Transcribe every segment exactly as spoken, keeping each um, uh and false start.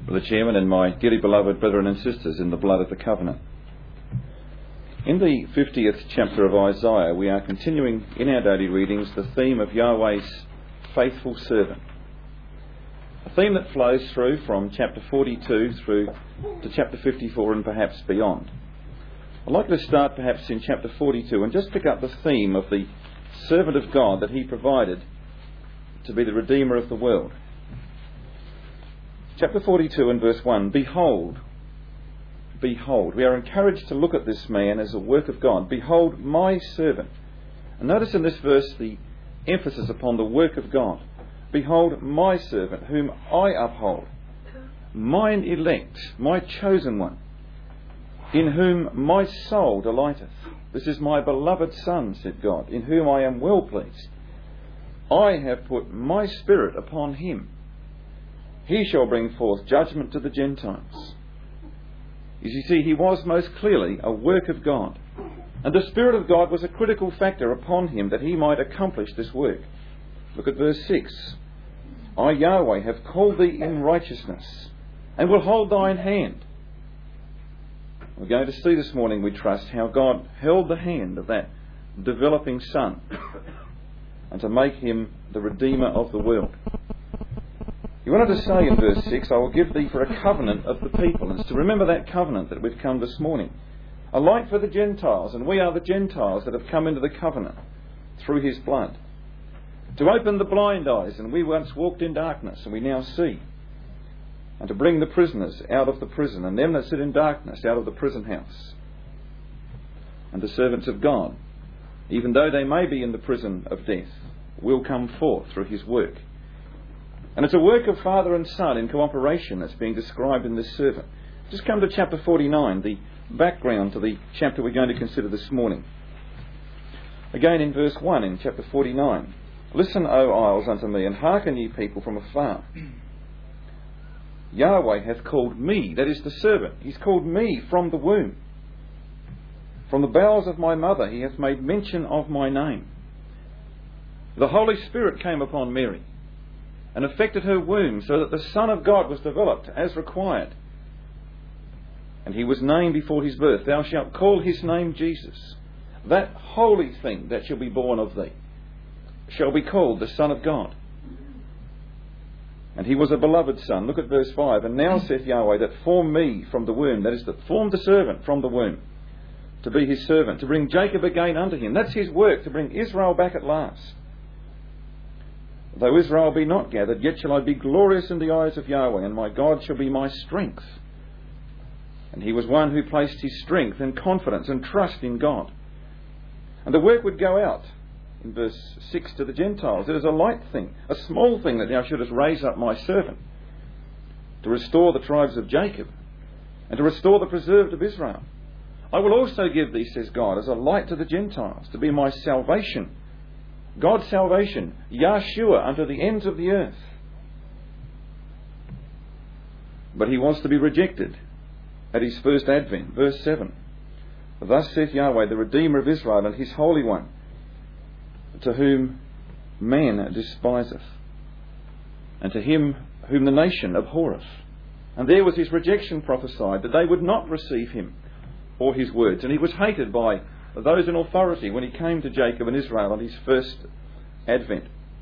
Brother Chairman, and my dearly beloved brethren and sisters in the blood of the covenant. In the fiftieth chapter of Isaiah, we are continuing in our daily readings the theme of Yahweh's faithful servant. A theme that flows through from chapter forty-two through to chapter fifty-four and perhaps beyond. I'd like to start perhaps in chapter forty-two and just pick up the theme of the servant of God that he provided to be the Redeemer of the world. Chapter forty-two and verse one, Behold, behold. We are encouraged to look at this man as a work of God. Behold, my servant. And notice in this verse the emphasis upon the work of God. Behold, my servant, whom I uphold, mine elect, my chosen one, in whom my soul delighteth. This is my beloved Son, said God, in whom I am well pleased. I have put my spirit upon him. He shall bring forth judgment to the Gentiles. As you see, he was most clearly a work of God. And the Spirit of God was a critical factor upon him that he might accomplish this work. Look at verse six. I, Yahweh, have called thee in righteousness, and will hold thine hand. We're going to see this morning, we trust, how God held the hand of that developing Son, and to make him the Redeemer of the world. He wanted to say in verse six, I will give thee for a covenant of the people. And it's to remember that covenant that we've come this morning. A light for the Gentiles, and we are the Gentiles that have come into the covenant through his blood. To open the blind eyes, and we once walked in darkness, and we now see. And to bring the prisoners out of the prison, and them that sit in darkness out of the prison house. And the servants of God, even though they may be in the prison of death, will come forth through his work. And it's a work of Father and Son in cooperation that's being described in this servant. Just come to chapter forty-nine, the background to the chapter we're going to consider this morning. Again in verse one in chapter forty-nine. Listen, O isles, unto me, and hearken, ye people from afar. Yahweh hath called me, that is the servant. He's called me from the womb. From the bowels of my mother he hath made mention of my name. The Holy Spirit came upon Mary and affected her womb, so that the Son of God was developed as required. And he was named before his birth. Thou shalt call his name Jesus. That holy thing that shall be born of thee shall be called the Son of God. And he was a beloved Son. Look at verse five. And now saith Yahweh, that formed me from the womb, that is, that formed the servant from the womb, to be his servant, to bring Jacob again unto him. That's his work, to bring Israel back at last. Though Israel be not gathered, yet shall I be glorious in the eyes of Yahweh, and my God shall be my strength. And he was one who placed his strength and confidence and trust in God. And the work would go out, in verse six, to the Gentiles. It is a light thing, a small thing, that thou shouldest raise up my servant, to restore the tribes of Jacob, and to restore the preserved of Israel. I will also give thee, says God, as a light to the Gentiles, to be my salvation. God's salvation, Yahshua, unto the ends of the earth. But he was to be rejected at his first advent. Verse seven. Thus saith Yahweh, the Redeemer of Israel, and his Holy One, to whom man despiseth, and to him whom the nation abhorreth. And there was his rejection prophesied, that they would not receive him or his words. And he was hated by those in authority when he came to Jacob and Israel on his first advent.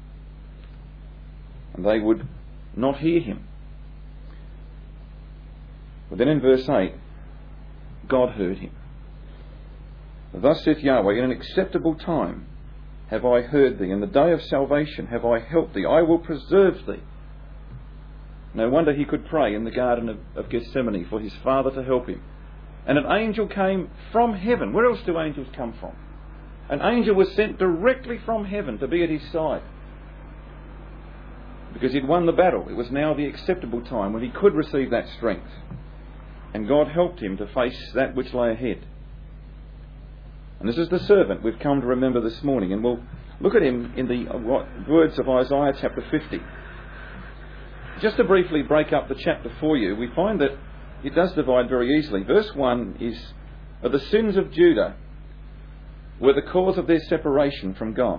And they would not hear him. But then in verse eight, God heard him. Thus saith Yahweh, in an acceptable time have I heard thee, in the day of salvation have I helped thee, I will preserve thee. No wonder he could pray in the Garden of, of Gethsemane for his Father to help him. And an angel came from heaven. Where else do angels come from? An angel was sent directly from heaven to be at his side. Because he'd won the battle. It was now the acceptable time when he could receive that strength. And God helped him to face that which lay ahead. And this is the servant we've come to remember this morning. And we'll look at him in the words of Isaiah chapter fifty. Just to briefly break up the chapter for you, we find that it does divide very easily. Verse one is, the sins of Judah were the cause of their separation from God.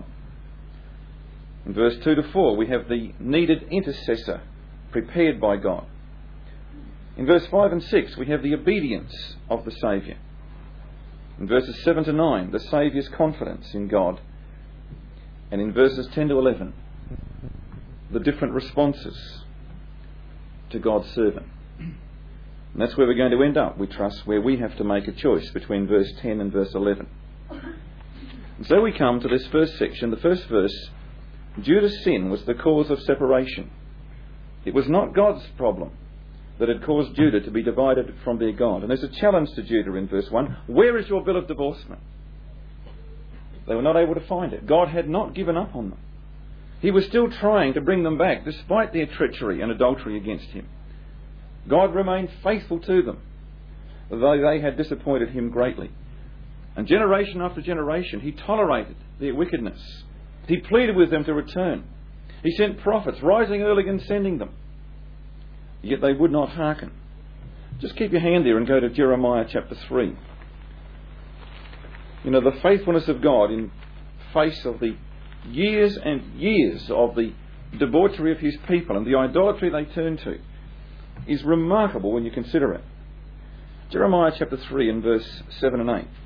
In verse two to four, we have the needed intercessor prepared by God. In verse five and six, we have the obedience of the Saviour. In verses seven to nine, the Saviour's confidence in God. And in verses ten to eleven, the different responses to God's servant. And that's where we're going to end up, we trust, where we have to make a choice between verse ten and verse eleven. And so we come to this first section. The first verse, Judah's sin was the cause of separation. It was not God's problem that had caused Judah to be divided from their God. And there's a challenge to Judah in verse one. Where is your bill of divorcement? They were not able to find it. God had not given up on them. He was still trying to bring them back despite their treachery and adultery against him. God remained faithful to them, though they had disappointed him greatly. And generation after generation, he tolerated their wickedness. He pleaded with them to return. He sent prophets, rising early and sending them. Yet they would not hearken. Just keep your hand there and go to Jeremiah chapter three. You know, the faithfulness of God in face of the years and years of the debauchery of his people and the idolatry they turned to is remarkable when you consider it. Jeremiah chapter three and verse seven and eight.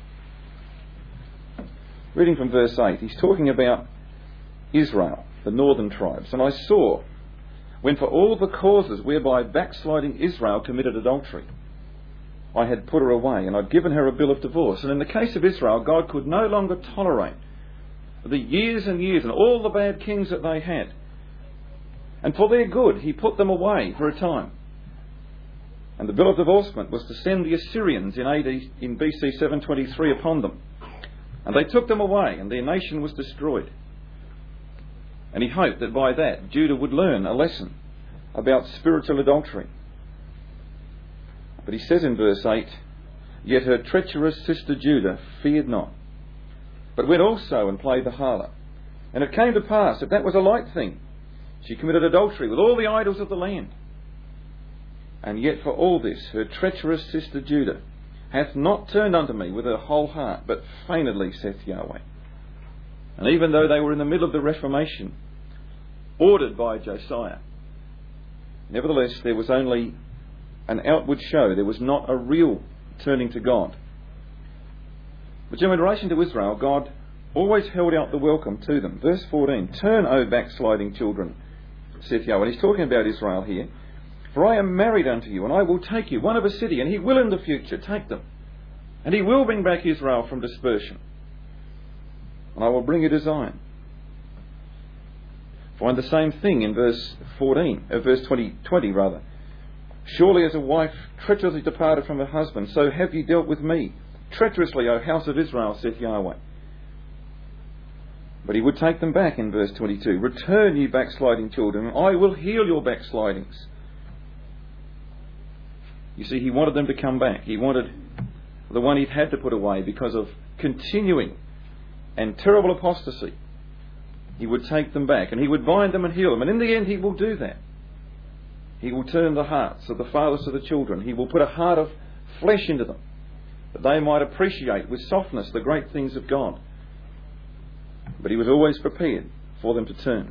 Reading from verse eight, he's talking about Israel, the northern tribes. And I saw, when for all the causes whereby backsliding Israel committed adultery, I had put her away, and I'd given her a bill of divorce. And in the case of Israel, God could no longer tolerate the years and years and all the bad kings that they had. And for their good, he put them away for a time. And the bill of divorcement was to send the Assyrians in A D in B C seven twenty-three upon them. And they took them away, and their nation was destroyed. And he hoped that by that Judah would learn a lesson about spiritual adultery. But he says in verse eight, yet her treacherous sister Judah feared not, but went also and played the harlot. And it came to pass that that was a light thing. She committed adultery with all the idols of the land. And yet for all this, her treacherous sister Judah hath not turned unto me with her whole heart, but feignedly, saith Yahweh. And even though they were in the middle of the Reformation, ordered by Josiah, nevertheless there was only an outward show. There was not a real turning to God. But in relation to Israel, God always held out the welcome to them. Verse fourteen, turn, O backsliding children, saith Yahweh. And he's talking about Israel here. For I am married unto you, and I will take you, one of a city, and he will in the future take them. And he will bring back Israel from dispersion. And I will bring you to Zion. Find the same thing in verse fourteen, uh, verse twenty, twenty rather. Surely as a wife treacherously departed from her husband, so have ye dealt with me treacherously, O house of Israel, saith Yahweh. But he would take them back in verse twenty-two. Return, ye backsliding children, and I will heal your backslidings. You see, he wanted them to come back. He wanted the one he'd had to put away because of continuing and terrible apostasy. He would take them back, and he would bind them and heal them. And in the end, he will do that. He will turn the hearts of the fathers to the children. He will put a heart of flesh into them, that they might appreciate with softness the great things of God. But he was always prepared for them to turn.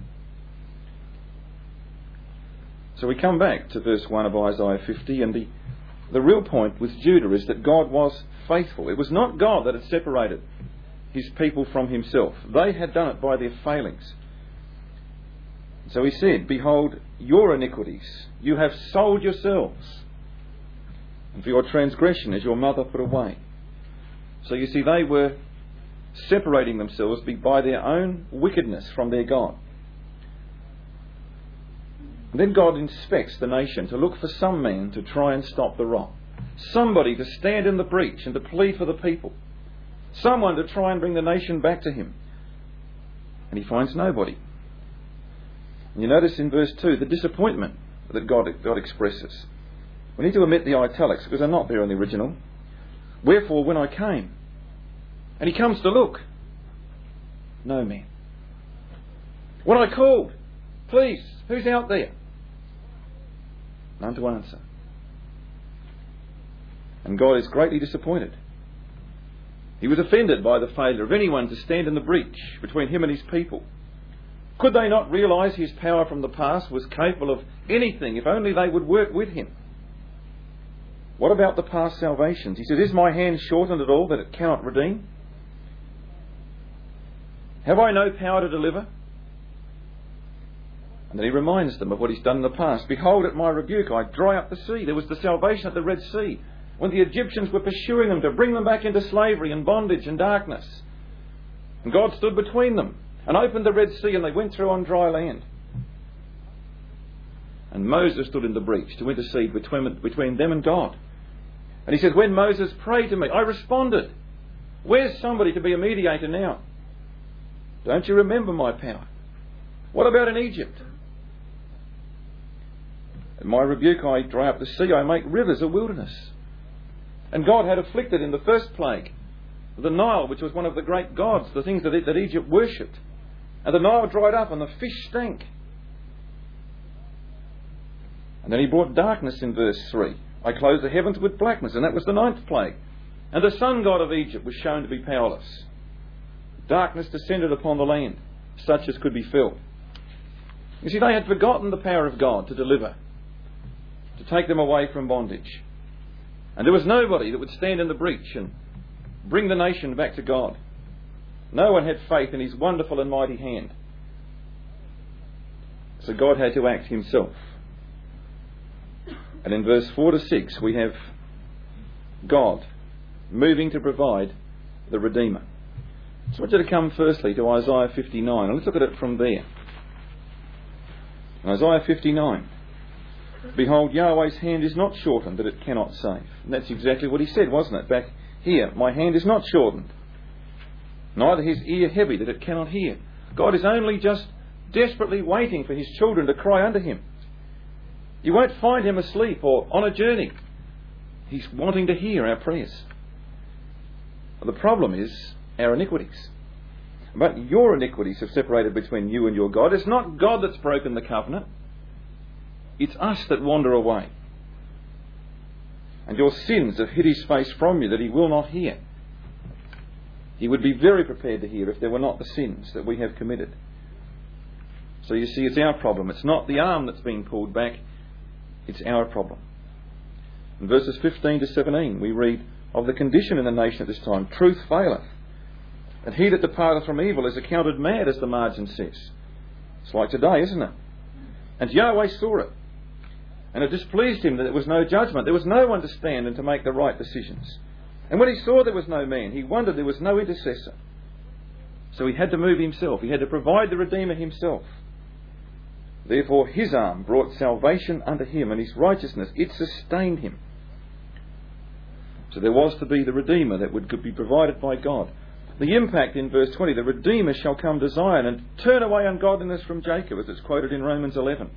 So we come back to verse one of Isaiah fifty, and the, the real point with Judah is that God was faithful. It was not God that had separated his people from himself. They had done it by their failings. So he said, behold, your iniquities, you have sold yourselves, and for your transgression is your mother put away. So you see, they were separating themselves by their own wickedness from their God. And then God inspects the nation to look for some man to try and stop the wrong. Somebody to stand in the breach and to plead for the people. Someone to try and bring the nation back to him. And he finds nobody. And you notice in verse two the disappointment that God, God expresses. We need to omit the italics because they're not there in the original. Wherefore when I came, and he comes to look, no man. When I called, please, who's out there? None to answer. And God is greatly disappointed. He was offended by the failure of anyone to stand in the breach between him and his people. Could they not realise his power from the past was capable of anything if only they would work with him? What about the past salvations? He says, is my hand shortened at all that it cannot redeem? Have I no power to deliver? And then he reminds them of what he's done in the past. Behold, at my rebuke I dry up the sea. There was the salvation at the Red Sea, when the Egyptians were pursuing them to bring them back into slavery and bondage and darkness. And God stood between them and opened the Red Sea, and they went through on dry land. And Moses stood in the breach to intercede between, between them and God. And he says, when Moses prayed to me, I responded. Where's somebody to be a mediator now? Don't you remember my power? What about in Egypt? At my rebuke I dry up the sea, I make rivers a wilderness. And God had afflicted in the first plague the Nile, which was one of the great gods, the things that, it, that Egypt worshipped. And the Nile dried up and the fish stank. And then he brought darkness in verse three. I closed the heavens with blackness, and that was the ninth plague. And the sun god of Egypt was shown to be powerless. Darkness descended upon the land, such as could be filled. You see, they had forgotten the power of God to deliver, to take them away from bondage. And there was nobody that would stand in the breach and bring the nation back to God. No one had faith in his wonderful and mighty hand. So God had to act himself. And in verse four to six we have God moving to provide the Redeemer. So I want you to come firstly to Isaiah fifty-nine, and let's look at it from there. Isaiah fifty-nine. Behold, Yahweh's hand is not shortened that it cannot save. And that's exactly what he said, wasn't it? Back here, my hand is not shortened, neither his ear heavy that it cannot hear. God is only just desperately waiting for his children to cry unto him. You won't find him asleep or on a journey. He's wanting to hear our prayers. The problem is our iniquities. But your iniquities have separated between you and your God. It's not God that's broken the covenant. It's us that wander away. And your sins have hid his face from you that he will not hear. He would be very prepared to hear if there were not the sins that we have committed. So you see, it's our problem. It's not the arm that's being pulled back. It's our problem. In verses fifteen to seventeen we read of the condition in the nation at this time. Truth faileth, and he that departeth from evil is accounted mad, as the margin says. It's like today, isn't it? And Yahweh saw it, and it displeased him that there was no judgment. There was no one to stand and to make the right decisions. And when he saw there was no man, he wondered there was no intercessor. So he had to move himself. He had to provide the Redeemer himself. Therefore his arm brought salvation unto him, and his righteousness, it sustained him. So there was to be the Redeemer that would be provided by God. The impact in verse twenty, the Redeemer shall come to Zion and turn away ungodliness from Jacob, as it's quoted in Romans eleven.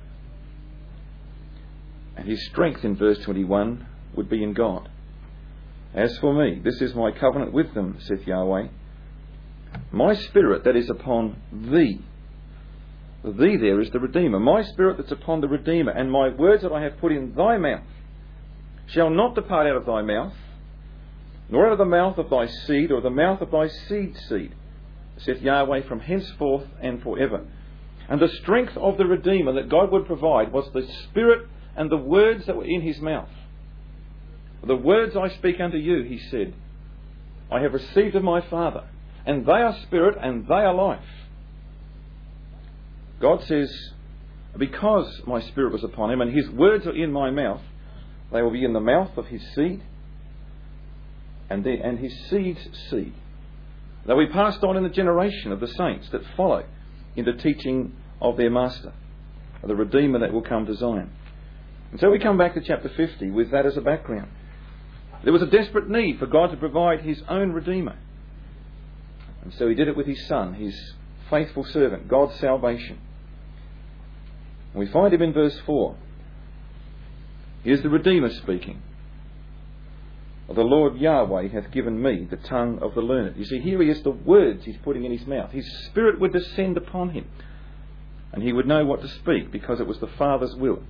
And his strength in verse twenty-one would be in God. As for me, this is my covenant with them, saith Yahweh. My spirit that is upon thee. Thee there is the Redeemer. My spirit that's upon the Redeemer, and my words that I have put in thy mouth shall not depart out of thy mouth, nor out of the mouth of thy seed, or the mouth of thy seed's seed, saith Yahweh, from henceforth and forever. And the strength of the Redeemer that God would provide was the Spirit and the words that were in his mouth. The words I speak unto you, he said, I have received of my Father, and they are spirit and they are life. God says, because my Spirit was upon him and his words are in my mouth, they will be in the mouth of his seed and, the, and his seed's seed. They will be passed on in the generation of the saints that follow in the teaching of their Master, the Redeemer that will come to Zion. And so we come back to chapter fifty with that as a background. There was a desperate need for God to provide his own Redeemer. And so he did it with his Son, his faithful servant, God's salvation. And we find him in verse four. Here's the Redeemer speaking. The Lord Yahweh hath given me the tongue of the learned. You see, here he is, the words he's putting in his mouth. His Spirit would descend upon him, and he would know what to speak because it was the Father's will.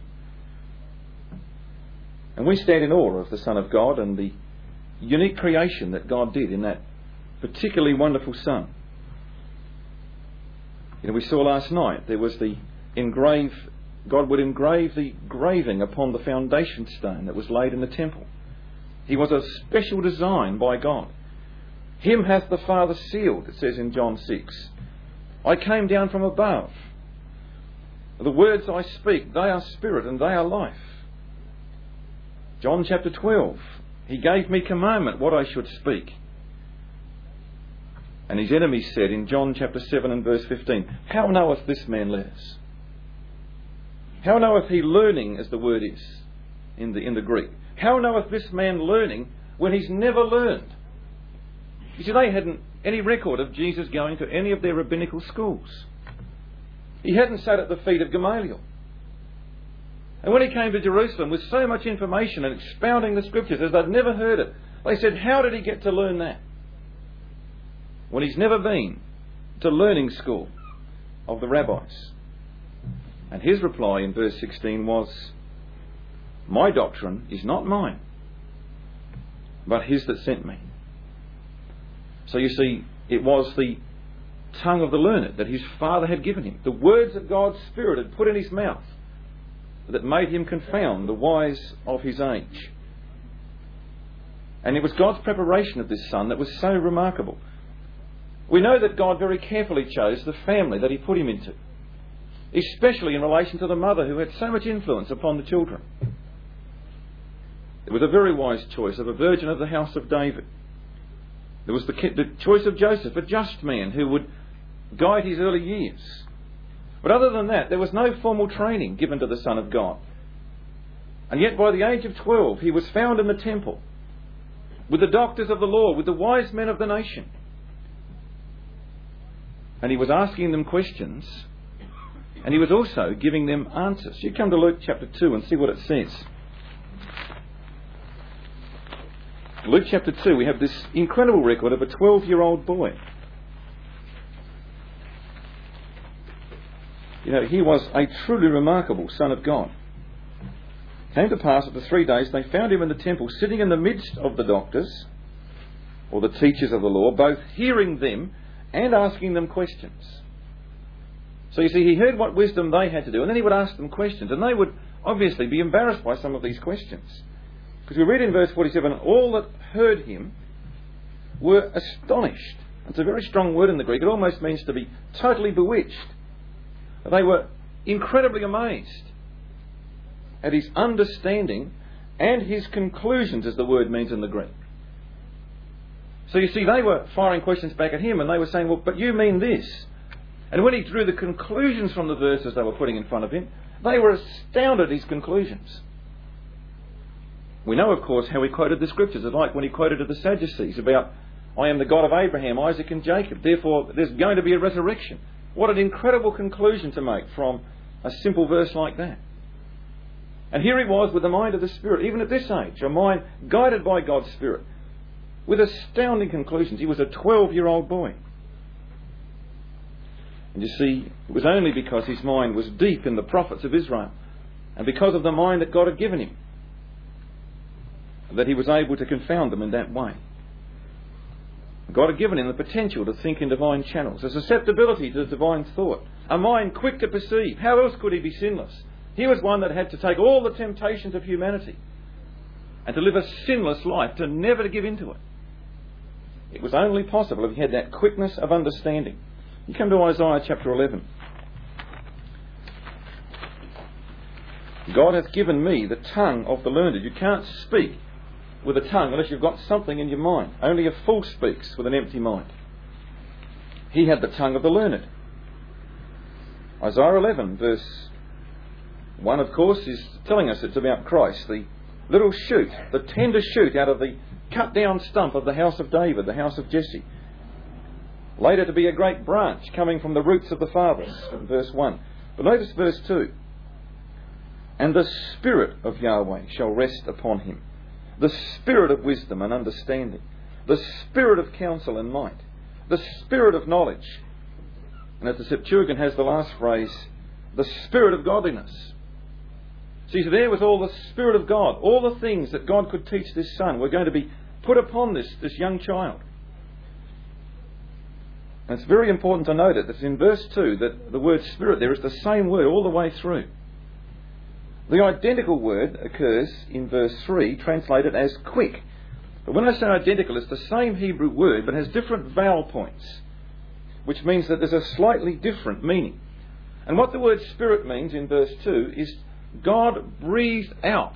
And we stand in awe of the Son of God and the unique creation that God did in that particularly wonderful Son. You know, we saw last night there was the engraved God would engrave the graving upon the foundation stone that was laid in the temple. He was a special design by God. Him hath the Father sealed, it says in John six. I came down from above. The words I speak, they are spirit and they are life. John chapter twelve. He gave me commandment what I should speak. And his enemies said in John chapter seven and verse fifteen, how knoweth this man letters? How knoweth he learning, as the word is in the, in the Greek? How knoweth this man learning when he's never learned? You see, they hadn't any record of Jesus going to any of their rabbinical schools. He hadn't sat at the feet of Gamaliel. And when he came to Jerusalem with so much information and expounding the scriptures as they'd never heard it, they said, how did he get to learn that? When he's never been to learning school of the rabbis. And his reply in verse sixteen was, my doctrine is not mine, but his that sent me. So you see, it was the tongue of the learned that his Father had given him. The words that God's Spirit had put in his mouth that made him confound the wise of his age. And it was God's preparation of this son that was so remarkable. We know that God very carefully chose the family that he put him into, especially in relation to the mother who had so much influence upon the children. It was a very wise choice of a virgin of the house of David. There was the, the choice of Joseph, a just man who would guide his early years. But other than that, there was no formal training given to the Son of God. And yet by the age of twelve, he was found in the temple with the doctors of the law, with the wise men of the nation. And he was asking them questions, and he was also giving them answers. You come to Luke chapter two and see what it says. Luke chapter two, we have this incredible record of a twelve-year-old boy. You know, he was a truly remarkable Son of God. It came to pass after three days they found him in the temple, sitting in the midst of the doctors, or the teachers of the law, both hearing them and asking them questions. So you see, he heard what wisdom they had to do, and then he would ask them questions, and they would obviously be embarrassed by some of these questions. Because we read in verse forty-seven, all that heard him were astonished. It's a very strong word in the Greek. It almost means to be totally bewitched. They were incredibly amazed at his understanding and his conclusions, as the word means in the Greek. So you see, they were firing questions back at him, and they were saying, well, but you mean this. And when he drew the conclusions from the verses they were putting in front of him, they were astounded at his conclusions. We know, of course, how he quoted the scriptures. It's like when he quoted to the Sadducees about, I am the God of Abraham, Isaac and Jacob. Therefore, there's going to be a resurrection. What an incredible conclusion to make from a simple verse like that. And here he was with the mind of the Spirit, even at this age, a mind guided by God's Spirit, with astounding conclusions. He was a twelve-year-old boy. And you see, it was only because his mind was deep in the prophets of Israel, and because of the mind that God had given him, that he was able to confound them in that way. God had given him the potential to think in divine channels, a susceptibility to divine thought, a mind quick to perceive. How else could he be sinless? He was one that had to take all the temptations of humanity and to live a sinless life, to never to give into it. It was only possible if he had that quickness of understanding. You come to Isaiah chapter eleven. God hath given me the tongue of the learned. You can't speak with a tongue unless you've got something in your mind. Only a fool speaks with an empty mind. He had the tongue of the learned. Isaiah eleven verse one, of course, is telling us it's about Christ, the little shoot, the tender shoot out of the cut down stump of the house of David, the house of Jesse. Later to be a great branch coming from the roots of the fathers, verse one. But notice verse two. And the Spirit of Yahweh shall rest upon him, the Spirit of wisdom and understanding, the Spirit of counsel and might, the Spirit of knowledge. And as the Septuagint has the last phrase, the Spirit of godliness. See, so there was all the Spirit of God, all the things that God could teach this son were going to be put upon this, this young child. And it's very important to note it, that in verse two that the word Spirit there is the same word all the way through. The identical word occurs in verse three, translated as quick. But when I say identical, it's the same Hebrew word, but has different vowel points, which means that there's a slightly different meaning. And what the word Spirit means in verse two is God breathed out.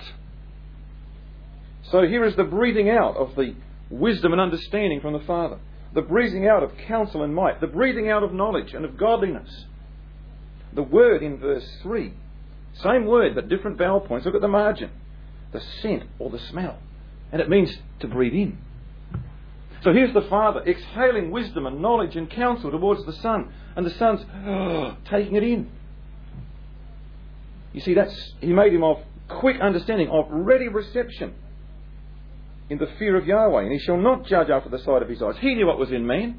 So here is the breathing out of the wisdom and understanding from the Father. The breathing out of counsel and might. The breathing out of knowledge and of godliness. The word in verse three, same word but different vowel points. Look at the margin. The scent or the smell. And it means to breathe in. So here's the Father exhaling wisdom and knowledge and counsel towards the Son. And the Son's oh, taking it in. You see, that's He made him of quick understanding, of ready reception in the fear of Yahweh. And he shall not judge after the sight of his eyes. He knew what was in man.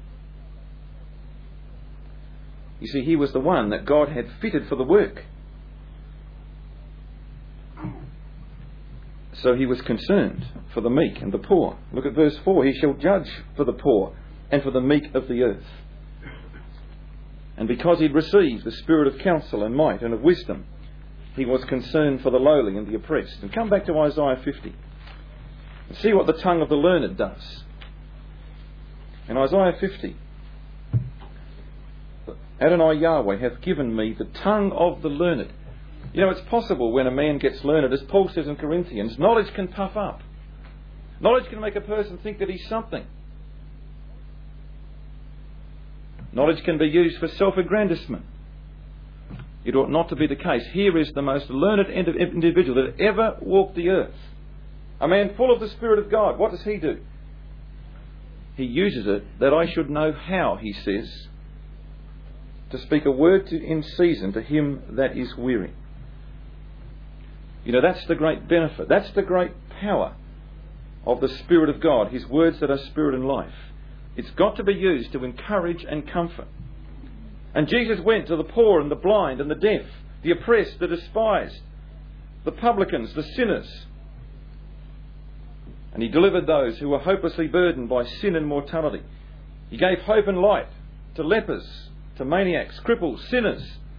You see, he was the one that God had fitted for the work. So he was concerned for the meek and the poor. Look at verse four. He shall judge for the poor and for the meek of the earth. And because he'd received the spirit of counsel and might and of wisdom, he was concerned for the lowly and the oppressed. And come back to Isaiah fifty. And see what the tongue of the learned does. In Isaiah fifty, Adonai Yahweh hath given me the tongue of the learned. You know, it's possible when a man gets learned, as Paul says in Corinthians, knowledge can puff up. Knowledge can make a person think that he's something. Knowledge can be used for self-aggrandisement. It ought not to be the case. Here is the most learned individual that ever walked the earth. A man full of the Spirit of God. What does he do? He uses it that I should know how, he says, to speak a word to, in season to him that is weary. You know, that's the great benefit. That's the great power of the Spirit of God. His words that are spirit and life. It's got to be used to encourage and comfort. And Jesus went to the poor and the blind and the deaf, the oppressed, the despised, the publicans, the sinners. And he delivered those who were hopelessly burdened by sin and mortality. He gave hope and light to lepers, to maniacs, cripples, sinners.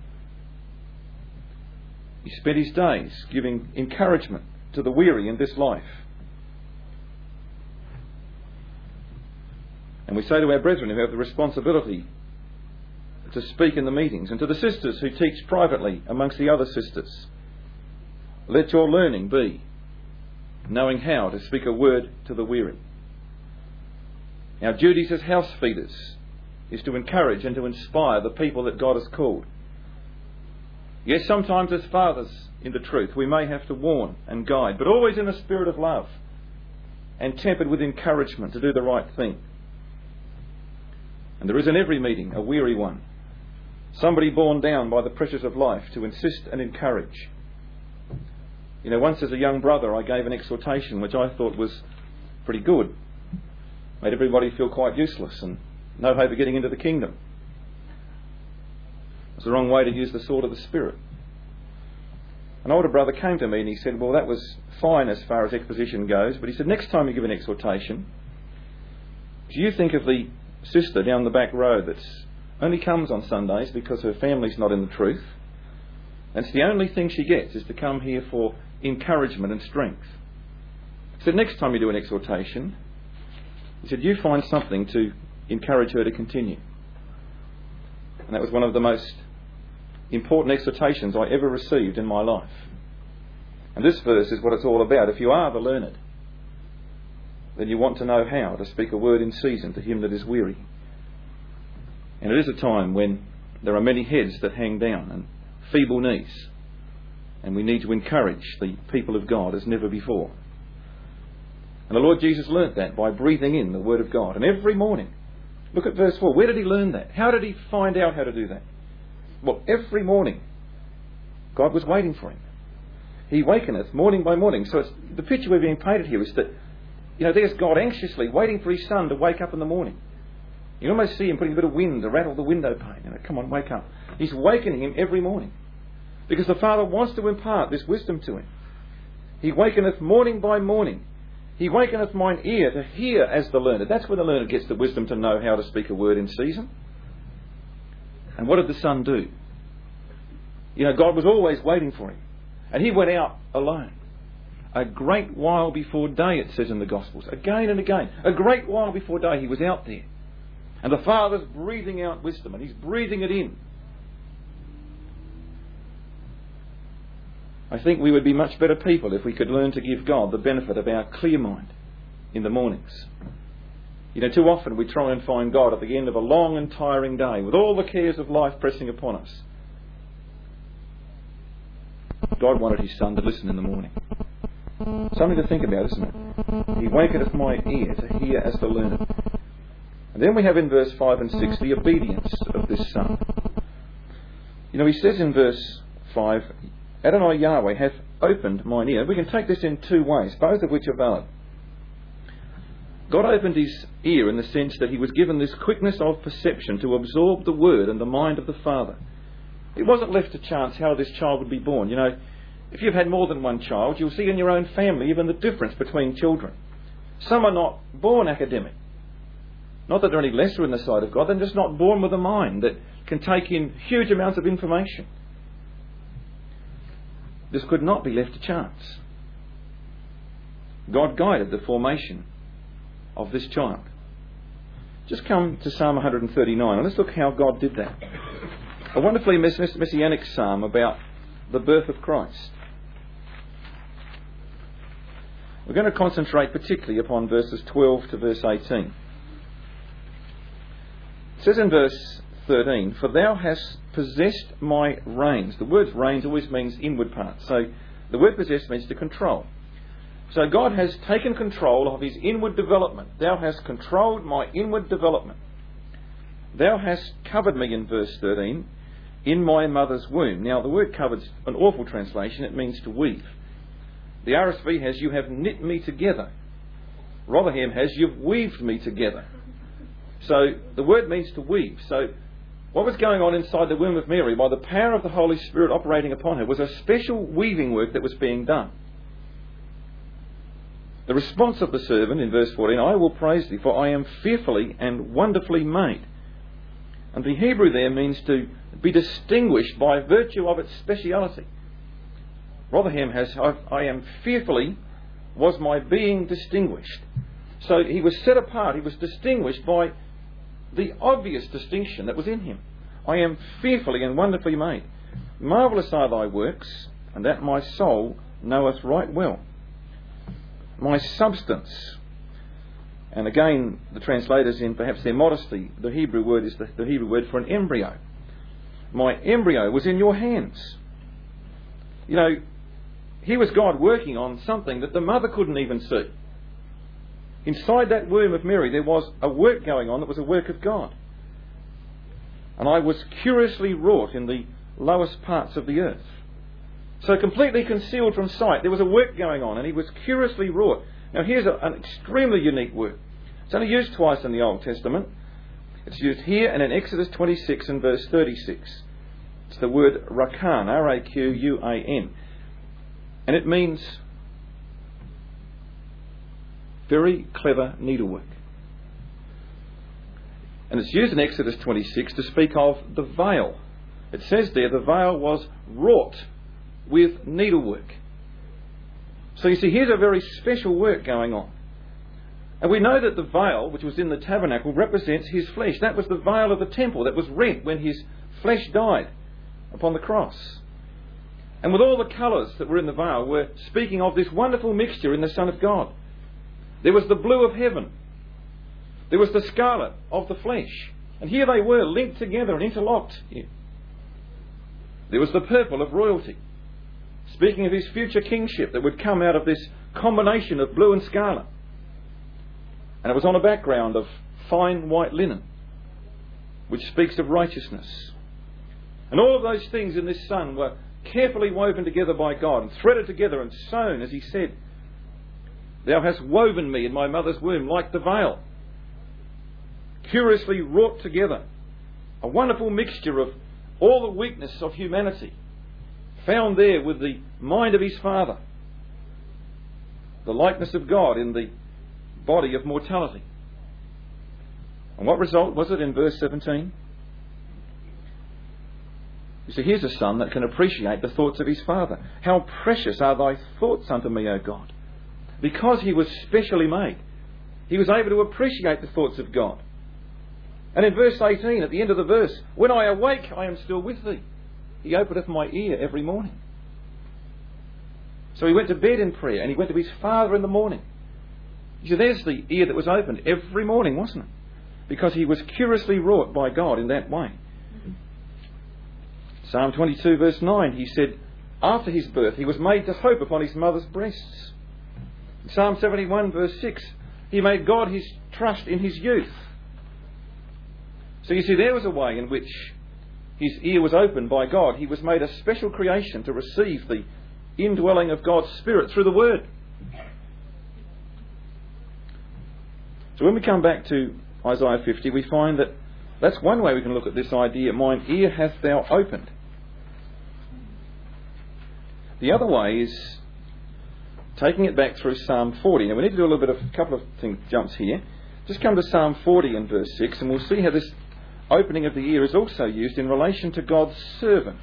He spent his days giving encouragement to the weary in this life. And we say to our brethren who have the responsibility to speak in the meetings, and to the sisters who teach privately amongst the other sisters, let your learning be knowing how to speak a word to the weary. Our duties as house feeders is to encourage and to inspire the people that God has called. Yes, sometimes as fathers in the truth we may have to warn and guide, but always in a spirit of love and tempered with encouragement to do the right thing. And there is in every meeting a weary one, somebody borne down by the pressures of life to insist and encourage. You know, once as a young brother I gave an exhortation which I thought was pretty good. Made everybody feel quite useless and no hope of getting into the kingdom. It's the wrong way to use the sword of the Spirit. An older brother came to me and he said, well, that was fine as far as exposition goes, but he said, next time you give an exhortation, do you think of the sister down the back row that's only comes on Sundays because her family's not in the truth, and it's the only thing she gets is to come here for encouragement and strength. He said, next time you do an exhortation, he said, you find something to encourage her to continue. And that was one of the most important exhortations I ever received in my life. And this verse is what it's all about. If you are the learned, then you want to know how to speak a word in season to him that is weary. And it is a time when there are many heads that hang down and feeble knees. And we need to encourage the people of God as never before. And the Lord Jesus learnt that by breathing in the Word of God. And every morning, look at verse four. Where did he learn that? How did he find out how to do that? Well, every morning, God was waiting for him. He wakeneth morning by morning. So it's, the picture we're being painted here is that, you know, there's God anxiously waiting for his son to wake up in the morning. You can almost see him putting a bit of wind to rattle the window pane. You know, come on, wake up. He's wakening him every morning. Because the Father wants to impart this wisdom to him. He wakeneth morning by morning. He wakeneth mine ear to hear as the learned. That's where the learned gets the wisdom to know how to speak a word in season. And what did the Son do? You know, God was always waiting for him. And he went out alone. A great while before day, it says in the Gospels. Again and again. A great while before day he was out there. And the Father's breathing out wisdom and he's breathing it in. I think we would be much better people if we could learn to give God the benefit of our clear mind in the mornings. You know, too often we try and find God at the end of a long and tiring day with all the cares of life pressing upon us. God wanted his Son to listen in the morning. Something to think about, isn't it? He waketh my ear to hear as the learned. And then we have in verse five and six the obedience of this Son. You know, he says in verse five, Adonai Yahweh hath opened mine ear. We can take this in two ways, both of which are valid. God opened his ear in the sense that he was given this quickness of perception to absorb the word and the mind of the Father. It wasn't left to chance how this child would be born. You know, if you've had more than one child, you'll see in your own family even the difference between children. Some are not born academic. Not that they're any lesser in the sight of God, they're just not born with a mind that can take in huge amounts of information. This could not be left to chance. God guided the formation of this child. Just come to Psalm one thirty-nine and let's look how God did that. A wonderfully mess- messianic psalm about the birth of Christ. We're going to concentrate particularly upon verses twelve to verse eighteen. It says in verse thirteen, For thou hast possessed my reins. The word reins always means inward parts. So the word possess means to control. So God has taken control of his inward development. Thou hast controlled my inward development. Thou hast covered me, in verse thirteen, in my mother's womb. Now the word covered's an awful translation. It means to weave. The R S V has, you have knit me together. Rotherham has, you've weaved me together. So the word means to weave. So what was going on inside the womb of Mary by the power of the Holy Spirit operating upon her was a special weaving work that was being done. The response of the servant in verse fourteen, I will praise thee, for I am fearfully and wonderfully made. And the Hebrew there means to be distinguished by virtue of its speciality. Rotherham has, I am fearfully, was my being distinguished. So he was set apart, he was distinguished by the obvious distinction that was in him. I am fearfully and wonderfully made. Marvellous are thy works, and that my soul knoweth right well. My substance. And again, the translators, in perhaps their modesty, the Hebrew word is the, the Hebrew word for an embryo. My embryo was in your hands. You know, here was God working on something that the mother couldn't even see. Inside that womb of Mary, there was a work going on that was a work of God. And I was curiously wrought in the lowest parts of the earth. So completely concealed from sight, there was a work going on, and he was curiously wrought. Now here's a, an extremely unique word. It's only used twice in the Old Testament. It's used here and in Exodus twenty-six and verse thirty-six. It's the word rakan, R A Q U A N. And it means very clever needlework. And it's used in Exodus twenty-six to speak of the veil. It says there the veil was wrought with needlework. So you see, here's a very special work going on. And we know that the veil, which was in the tabernacle, represents his flesh. That was the veil of the temple that was rent when his flesh died upon the cross. And with all the colours that were in the veil were speaking of this wonderful mixture in the Son of God. There was the blue of heaven. There was the scarlet of the flesh. And here they were, linked together and interlocked. There was the purple of royalty, speaking of his future kingship that would come out of this combination of blue and scarlet. And it was on a background of fine white linen, which speaks of righteousness. And all of those things in this Son were carefully woven together by God and threaded together and sewn, as he said, Thou hast woven me in my mother's womb like the veil, curiously wrought together. A wonderful mixture of all the weakness of humanity found there with the mind of his Father, the likeness of God in the body of mortality. And what result was it in verse seventeen? You see, here's a son that can appreciate the thoughts of his father. How precious are thy thoughts unto me, O God. Because he was specially made, he was able to appreciate the thoughts of God. And in verse eighteen, at the end of the verse, when I awake, I am still with thee. He openeth my ear every morning. So he went to bed in prayer, and he went to his father in the morning. You see, there's the ear that was opened every morning, wasn't it? Because he was curiously wrought by God in that way. Psalm twenty-two verse nine, he said, after his birth, he was made to hope upon his mother's breasts. Psalm seventy-one verse six, he made God his trust in his youth. So you see, there was a way in which his ear was opened by God. He was made a special creation to receive the indwelling of God's Spirit through the Word. So when we come back to Isaiah fifty, we find that that's one way we can look at this idea, mine ear hast thou opened. The other way is taking it back through Psalm forty. Now we need to do a little bit of a couple of things, jumps here. Just come to Psalm forty and verse six, and we'll see how this opening of the ear is also used in relation to God's servant.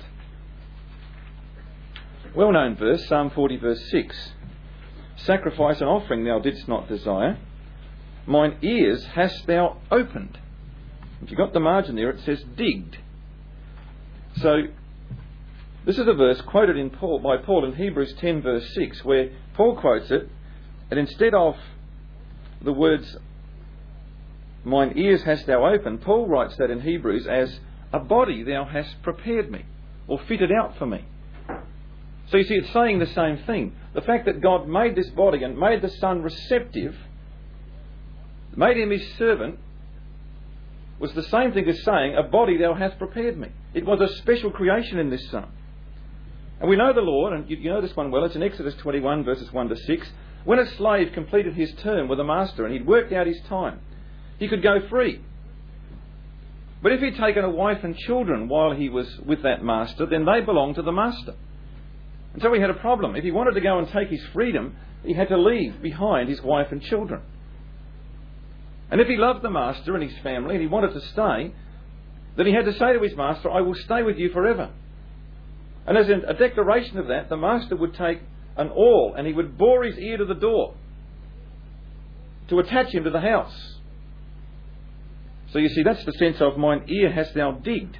Well-known verse, Psalm forty verse six. Sacrifice and offering thou didst not desire. Mine ears hast thou opened. If you've got the margin there, it says digged. So, this is a verse quoted in Paul, by Paul in Hebrews ten verse six, where Paul quotes it, and instead of the words, mine ears hast thou opened, Paul writes that in Hebrews as, a body thou hast prepared me, or fitted out for me. So you see, it's saying the same thing. The fact that God made this body and made the Son receptive, made him his servant, was the same thing as saying, a body thou hast prepared me. It was a special creation in this Son. And we know the Lord, and you, you know this one well, it's in Exodus twenty-one verses one to six. When a slave completed his term with a master and he'd worked out his time, he could go free. But if he'd taken a wife and children while he was with that master, then they belonged to the master. And so he had a problem. If he wanted to go and take his freedom, he had to leave behind his wife and children. And if he loved the master and his family and he wanted to stay, then he had to say to his master, I will stay with you forever. And as a declaration of that, the master would take an awl and he would bore his ear to the door to attach him to the house. So you see, that's the sense of mine ear hast thou digged.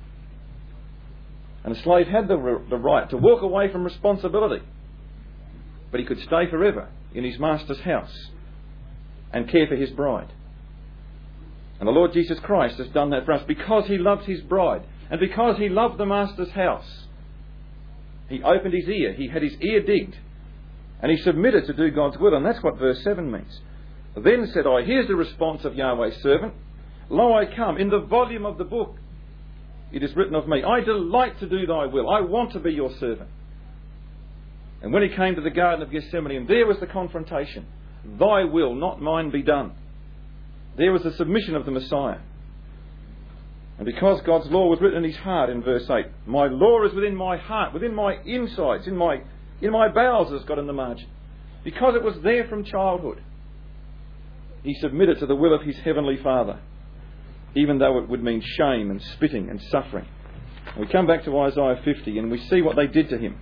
And the slave had the, the right to walk away from responsibility, but he could stay forever in his master's house and care for his bride. And the Lord Jesus Christ has done that for us because he loved his bride and because he loved the master's house. He opened his ear, he had his ear digged, and he submitted to do God's will. And that's what verse seven means. Then said I, here's the response of Yahweh's servant. Lo, I come, in the volume of the book it is written of me, I delight to do thy will, I want to be your servant. And when he came to the Garden of Gethsemane, and there was the confrontation, thy will, not mine, be done. There was the submission of the Messiah. And because God's law was written in his heart in verse eight, my law is within my heart, within my insides, in my in my bowels, as got in the margin. Because it was there from childhood, he submitted to the will of his heavenly Father, even though it would mean shame and spitting and suffering. And we come back to Isaiah fifty and we see what they did to him.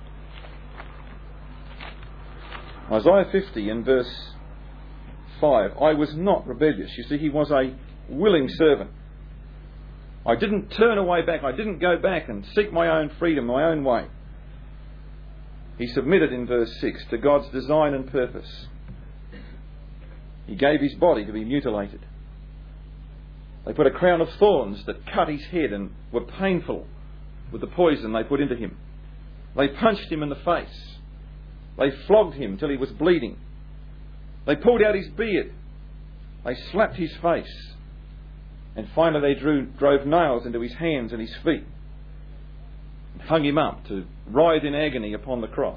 Isaiah fifty in verse five, I was not rebellious. You see, he was a willing servant. I didn't turn away back. I didn't go back and seek my own freedom, my own way. He submitted in verse six to God's design and purpose. He gave his body to be mutilated. They put a crown of thorns that cut his head and were painful with the poison they put into him. They punched him in the face. They flogged him till he was bleeding. They pulled out his beard. They slapped his face. And finally they drew, drove nails into his hands and his feet and hung him up to writhe in agony upon the cross.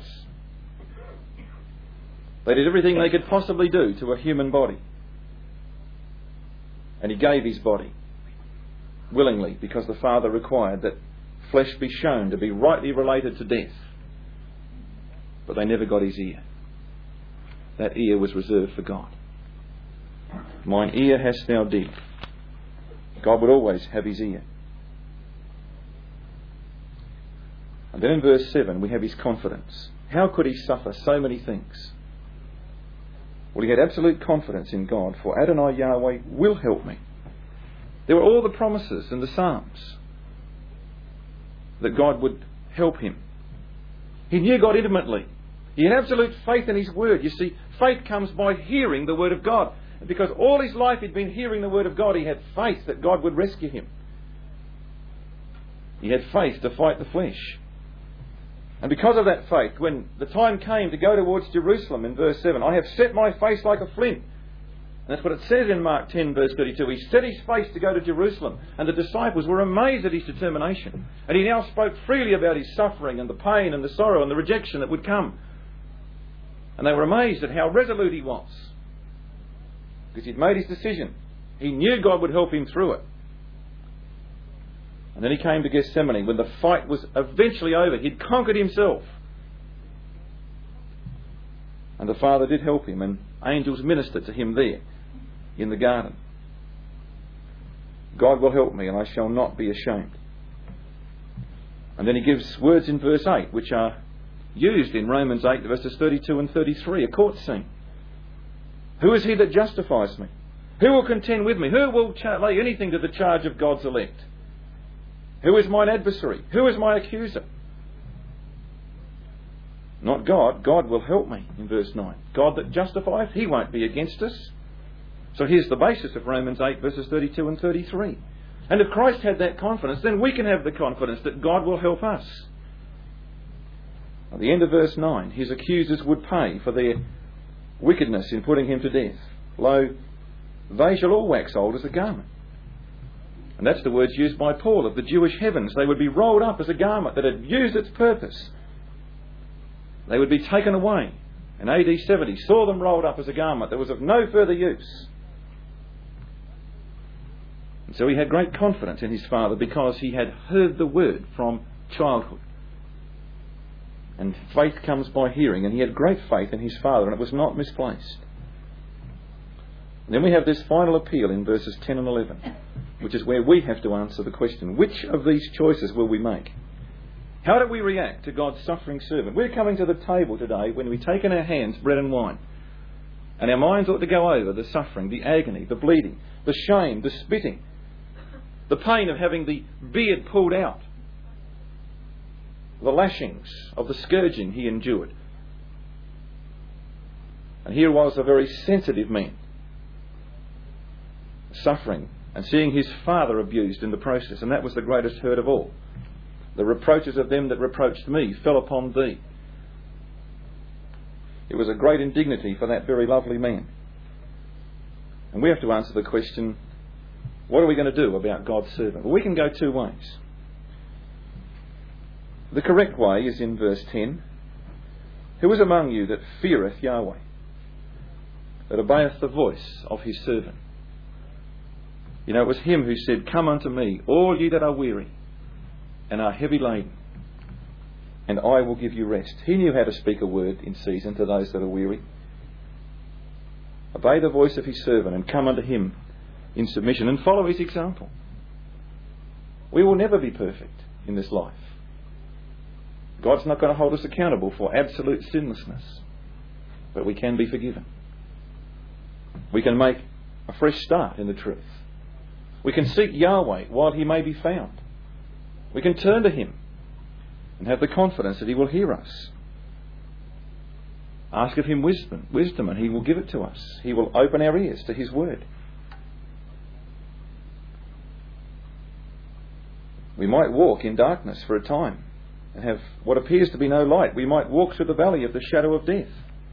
They did everything they could possibly do to a human body. And he gave his body willingly because the Father required that flesh be shown to be rightly related to death. But they never got his ear. That ear was reserved for God. Mine ear hast thou digged. God would always have his ear. And then in verse seven we have his confidence. How could he suffer so many things? Well, he had absolute confidence in God, for Adonai Yahweh will help me. There were all the promises in the Psalms that God would help him. He knew God intimately. He had absolute faith in his word. You see, faith comes by hearing the word of God. And because all his life he'd been hearing the word of God, he had faith that God would rescue him. He had faith to fight the flesh. And because of that faith, when the time came to go towards Jerusalem in verse seven, I have set my face like a flint. And that's what it says in Mark ten verse thirty-two. He set his face to go to Jerusalem. And the disciples were amazed at his determination. And he now spoke freely about his suffering and the pain and the sorrow and the rejection that would come. And they were amazed at how resolute he was. Because he'd made his decision. He knew God would help him through it. And then he came to Gethsemane when the fight was eventually over. He'd conquered himself. And the Father did help him, and angels ministered to him there in the garden. God will help me, and I shall not be ashamed. And then he gives words in verse eight, which are used in Romans eight, verses thirty-two and thirty-three, a court scene. Who is he that justifies me? Who will contend with me? Who will cha- lay anything to the charge of God's elect? Who is mine adversary? Who is my accuser? Not God. God will help me, in verse nine. God that justifieth, he won't be against us. So here's the basis of Romans eight, verses thirty-two and thirty-three. And if Christ had that confidence, then we can have the confidence that God will help us. At the end of verse nine, his accusers would pay for their wickedness in putting him to death. Lo, they shall all wax old as a garment. And that's the words used by Paul of the Jewish heavens. They would be rolled up as a garment that had used its purpose. They would be taken away. In A D seventy, saw them rolled up as a garment that was of no further use. And so he had great confidence in his Father because he had heard the word from childhood. And faith comes by hearing, and he had great faith in his Father, and it was not misplaced. And then we have this final appeal in verses ten and eleven, which is where we have to answer the question, which of these choices will we make? How do we react to God's suffering servant? We're coming to the table today when we take in our hands bread and wine, and our minds ought to go over the suffering, the agony, the bleeding, the shame, the spitting, the pain of having the beard pulled out, the lashings of the scourging he endured. And here was a very sensitive man, suffering and seeing his Father abused in the process, and that was the greatest hurt of all. The reproaches of them that reproached me fell upon thee. It was a great indignity for that very lovely man. And we have to answer the question, what are we going to do about God's servant? Well, we can go two ways. The correct way is in verse ten. Who is among you that feareth Yahweh, that obeyeth the voice of his servant? You know, it was him who said, come unto me, all ye that are weary and are heavy laden, and I will give you rest. He knew how to speak a word in season to those that are weary. Obey the voice of his servant and come unto him in submission and follow his example. We will never be perfect in this life. God's not going to hold us accountable for absolute sinlessness, but we can be forgiven. We can make a fresh start in the truth. We can seek Yahweh while he may be found. We can turn to him and have the confidence that he will hear us. Ask of him wisdom, wisdom, and he will give it to us. He will open our ears to his word. We might walk in darkness for a time and have what appears to be no light. We might walk through the valley of the shadow of death.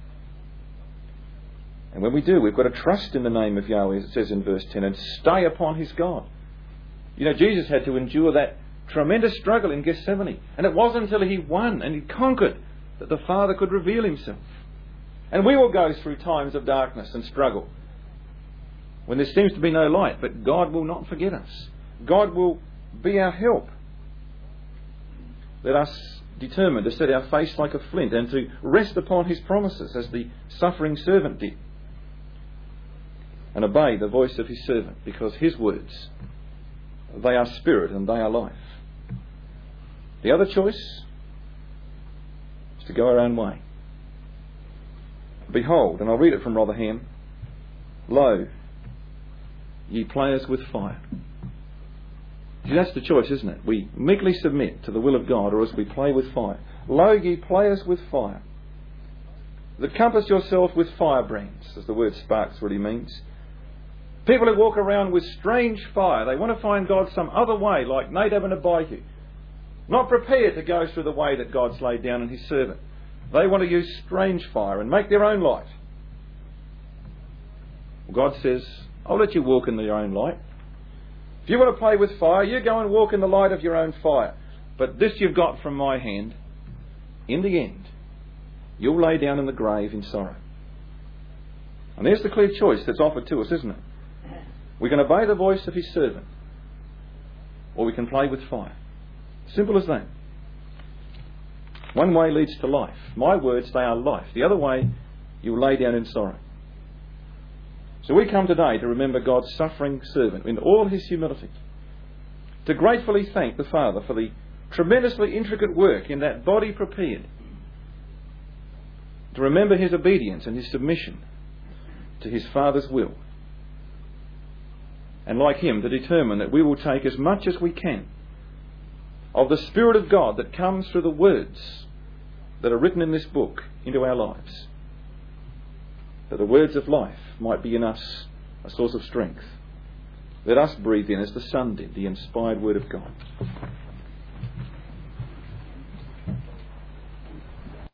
And when we do, we've got to trust in the name of Yahweh, as it says in verse ten, and stay upon his God. You know, Jesus had to endure that tremendous struggle in Gethsemane. And it wasn't until he won and he conquered that the Father could reveal himself. And we will go through times of darkness and struggle when there seems to be no light, but God will not forget us. God will be our help. Let us determine to set our face like a flint and to rest upon his promises as the suffering servant did, and obey the voice of his servant, because his words, they are spirit and they are life. The other choice, is to go our own way. Behold, and I'll read it from Rotherham, lo, ye play us with fire. See, that's the choice, isn't it? We meekly submit to the will of God, or else we play with fire. Lo, ye play us with fire, that compass yourself with firebrands, as the word sparks really means. People who walk around with strange fire, they want to find God some other way, like Nadab and Abihu. Not prepared to go through the way that God's laid down in His servant. They want to use strange fire and make their own light. God says, I'll let you walk in your own light. If you want to play with fire, you go and walk in the light of your own fire. But this you've got from my hand, in the end, you'll lay down in the grave in sorrow. And there's the clear choice that's offered to us, isn't it? We can obey the voice of His servant, or we can play with fire. Simple as that. One way leads to life. My words, they are life. The other way, you'll lay down in sorrow. So we come today to remember God's suffering servant in all his humility, to gratefully thank the Father for the tremendously intricate work in that body prepared, to remember his obedience and his submission to his Father's will, and like him to determine that we will take as much as we can of the Spirit of God that comes through the words that are written in this book into our lives, that the words of life might be in us a source of strength. Let us breathe in, as the Son did, the inspired Word of God.